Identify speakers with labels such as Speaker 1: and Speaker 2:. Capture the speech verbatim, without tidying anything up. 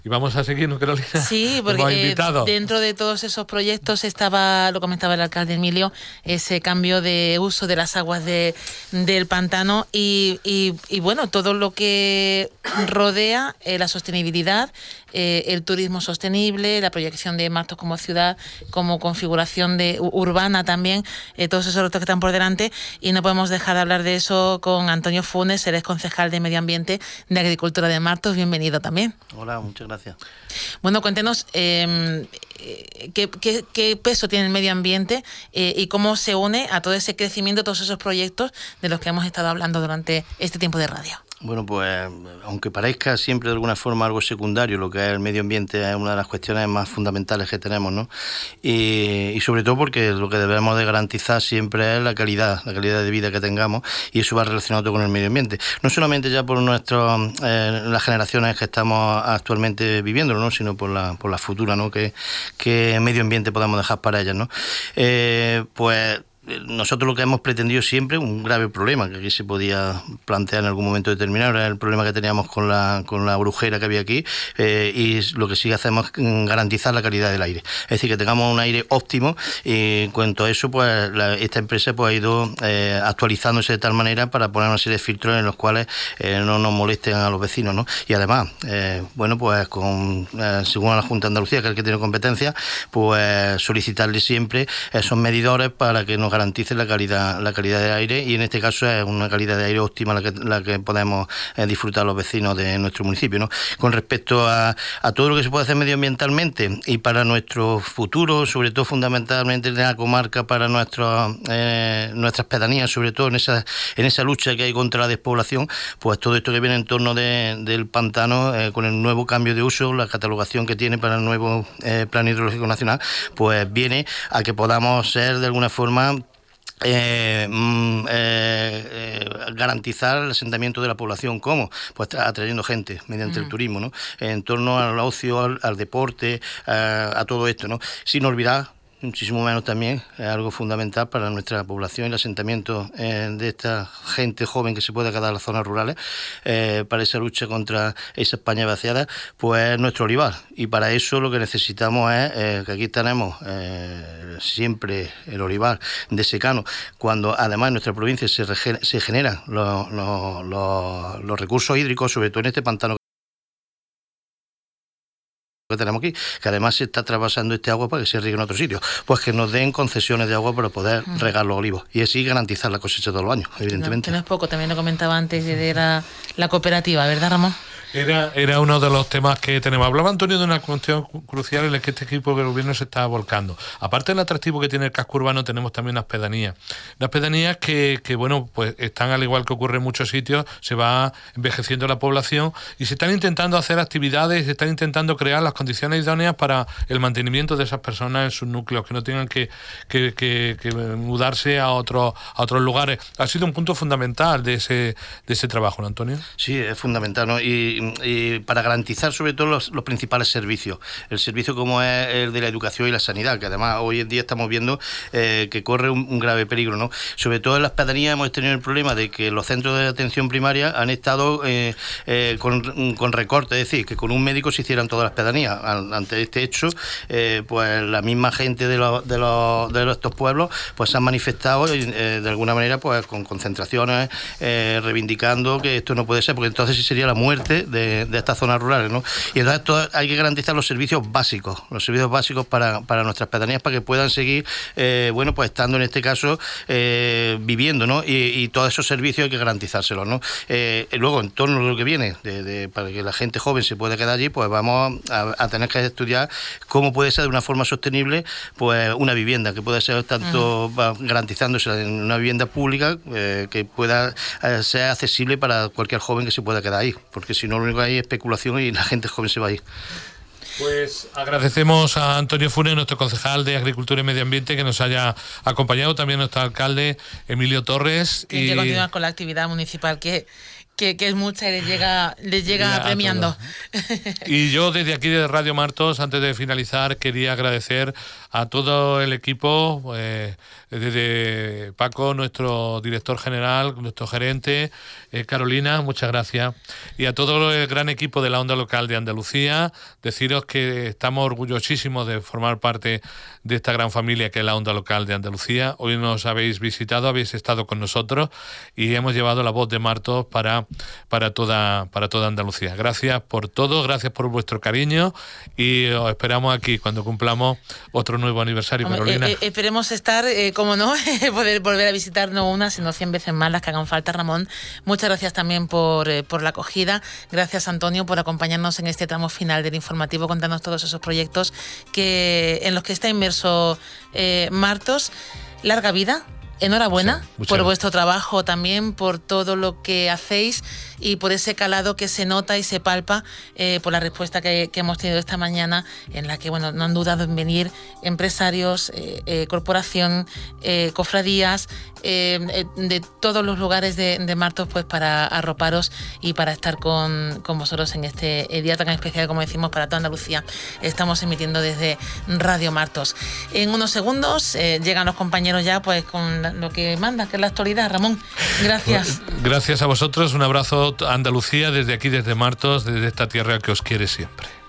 Speaker 1: Y vamos a seguir, ¿no, Carolina?
Speaker 2: Sí, porque eh, dentro de todos esos proyectos estaba, lo comentaba el alcalde Emilio, ese cambio de uso de las aguas de, del pantano y, y, y bueno, todo lo que rodea eh, la sostenibilidad, eh, el turismo sostenible, la proyección de Martos como ciudad, como configuración de urbana también, eh, todos esos retos que están por delante, y no podemos dejar de hablar de eso con Antonio Funes, el ex concejal de Medio Ambiente de Agricultura de Martos. Bienvenido también.
Speaker 3: Hola, muchas gracias.
Speaker 2: Bueno, cuéntenos eh, qué, qué, qué peso tiene el medio ambiente eh, y cómo se une a todo ese crecimiento, todos esos proyectos de los que hemos estado hablando durante este tiempo de radio.
Speaker 3: Bueno, pues aunque parezca siempre de alguna forma algo secundario, lo que es el medio ambiente es una de las cuestiones más fundamentales que tenemos, ¿no? Y, y sobre todo porque lo que debemos de garantizar siempre es la calidad, la calidad de vida que tengamos, y eso va relacionado todo con el medio ambiente. No solamente ya por nuestros, eh, las generaciones que estamos actualmente viviendo, ¿no? Sino por la, por la futura, ¿no? Que, que medio ambiente podamos dejar para ellas, ¿no? Eh, pues nosotros lo que hemos pretendido siempre, un grave problema que aquí se podía plantear en algún momento determinado, era el problema que teníamos con la, con la brujera que había aquí, eh, y lo que sí hacemos es garantizar la calidad del aire, es decir, que tengamos un aire óptimo, y en cuanto a eso, pues la, esta empresa pues ha ido eh, actualizándose de tal manera para poner una serie de filtros en los cuales eh, no nos molesten a los vecinos, ¿no? Y además, eh, bueno, pues con eh, según la Junta de Andalucía, que es el que tiene competencia, pues solicitarle siempre esos medidores para que nos garantice la calidad la calidad del aire, y en este caso es una calidad de aire óptima la que, la que podemos eh, disfrutar los vecinos de nuestro municipio, ¿no? Con respecto a, a todo lo que se puede hacer medioambientalmente y para nuestro futuro, sobre todo fundamentalmente en la comarca, para nuestros, eh, nuestras pedanías, sobre todo en esa, en esa lucha que hay contra la despoblación, pues todo esto que viene en torno de, del pantano, eh, con el nuevo cambio de uso, la catalogación que tiene para el nuevo eh, Plan Hidrológico Nacional, pues viene a que podamos ser de alguna forma Eh, eh, eh, garantizar el asentamiento de la población. ¿Cómo? Pues atrayendo gente mediante uh-huh. el turismo, ¿no? En torno al ocio, al, al deporte, a, a todo esto, ¿no? Sin olvidar, muchísimo menos también, es algo fundamental para nuestra población, el asentamiento eh, de esta gente joven que se puede quedar en las zonas rurales, eh, para esa lucha contra esa España vaciada, pues nuestro olivar. Y para eso lo que necesitamos es, eh, que aquí tenemos eh, siempre el olivar de secano, cuando además en nuestra provincia se, rege- se generan los, los, los, los recursos hídricos, sobre todo en este pantano que tenemos aquí, que además se está trasvasando este agua para que se riegue en otros sitios, pues que nos den concesiones de agua para poder uh-huh. regar los olivos y así garantizar la cosecha todos los años, evidentemente.
Speaker 2: No, que no es poco, también lo comentaba antes de la, la cooperativa, ¿verdad, Ramón?
Speaker 1: Era, era uno de los temas que tenemos. Hablaba Antonio de una cuestión crucial en la que este equipo de gobierno se está volcando. Aparte del atractivo que tiene el casco urbano, tenemos también unas pedanías. Unas pedanías que, que, bueno, pues están, al igual que ocurre en muchos sitios, se va envejeciendo la población y se están intentando hacer actividades, se están intentando crear las condiciones idóneas para el mantenimiento de esas personas en sus núcleos, que no tengan que, que, que, que mudarse a, otro, a otros lugares. Ha sido un punto fundamental de ese, de ese trabajo, ¿no, Antonio?
Speaker 3: Sí, es fundamental, ¿no? Y Y para garantizar sobre todo los, los principales servicios, el servicio como es el de la educación y la sanidad, que además hoy en día estamos viendo eh, que corre un, un grave peligro, ¿no? Sobre todo en las pedanías hemos tenido el problema de que los centros de atención primaria han estado eh, eh, con, con recortes, es decir, que con un médico se hicieran todas las pedanías. Ante este hecho, eh, pues la misma gente de, los, de, los, de estos pueblos pues se han manifestado eh, de alguna manera pues con concentraciones, eh, reivindicando que esto no puede ser, porque entonces sí sería la muerte de de estas zonas rurales, ¿no? Y entonces todo, hay que garantizar los servicios básicos, los servicios básicos para, para nuestras pedanías, para que puedan seguir, eh, bueno, pues estando en este caso eh, viviendo, ¿no? Y, y todos esos servicios hay que garantizárselos, ¿no? Eh, y luego, en torno a lo que viene, de, de, para que la gente joven se pueda quedar allí, pues vamos a, a tener que estudiar cómo puede ser de una forma sostenible, pues una vivienda, que pueda ser tanto uh-huh. garantizándose en una vivienda pública, eh, que pueda eh, ser accesible para cualquier joven que se pueda quedar ahí, porque si no, lo único que hay es especulación y la gente joven se va a ir.
Speaker 1: Pues agradecemos a Antonio Funes, nuestro concejal de Agricultura y Medio Ambiente, que nos haya acompañado, también nuestro alcalde Emilio Torres.
Speaker 2: Y que continuar con la actividad municipal que, Que, que es mucha y les llega, les llega ya, premiando.
Speaker 1: Y yo desde aquí de Radio Martos, antes de finalizar, quería agradecer a todo el equipo, eh, desde Paco, nuestro director general, nuestro gerente, eh, Carolina, muchas gracias, y a todo el gran equipo de la Onda Local de Andalucía, deciros que estamos orgullosísimos de formar parte de esta gran familia que es la Onda Local de Andalucía. Hoy nos habéis visitado, habéis estado con nosotros y hemos llevado la voz de Martos para, para, toda, para toda Andalucía. Gracias por todo, gracias por vuestro cariño y os esperamos aquí cuando cumplamos otro nuevo aniversario. Hombre, Carolina.
Speaker 2: Eh, eh, esperemos estar, eh, como no, poder volver a visitar no una, sino cien veces más las que hagan falta, Ramón. Muchas gracias también por, eh, por la acogida. Gracias, Antonio, por acompañarnos en este tramo final del informativo, contarnos todos esos proyectos que en los que está inmerso eh, Martos. Larga vida. Enhorabuena sí, por gracias. Vuestro trabajo también, por todo lo que hacéis y por ese calado que se nota y se palpa, eh, por la respuesta que, que hemos tenido esta mañana, en la que bueno no han dudado en venir empresarios, eh, eh, corporación, eh, cofradías, eh, de todos los lugares de, de Martos, pues para arroparos y para estar con, con vosotros en este día tan especial, como decimos, para toda Andalucía. Estamos emitiendo desde Radio Martos. En unos segundos eh, llegan los compañeros ya pues con lo que manda, que es la actualidad. Ramón, gracias.
Speaker 1: Gracias a vosotros, un abrazo a Andalucía desde aquí, desde Martos, desde esta tierra que os quiere siempre.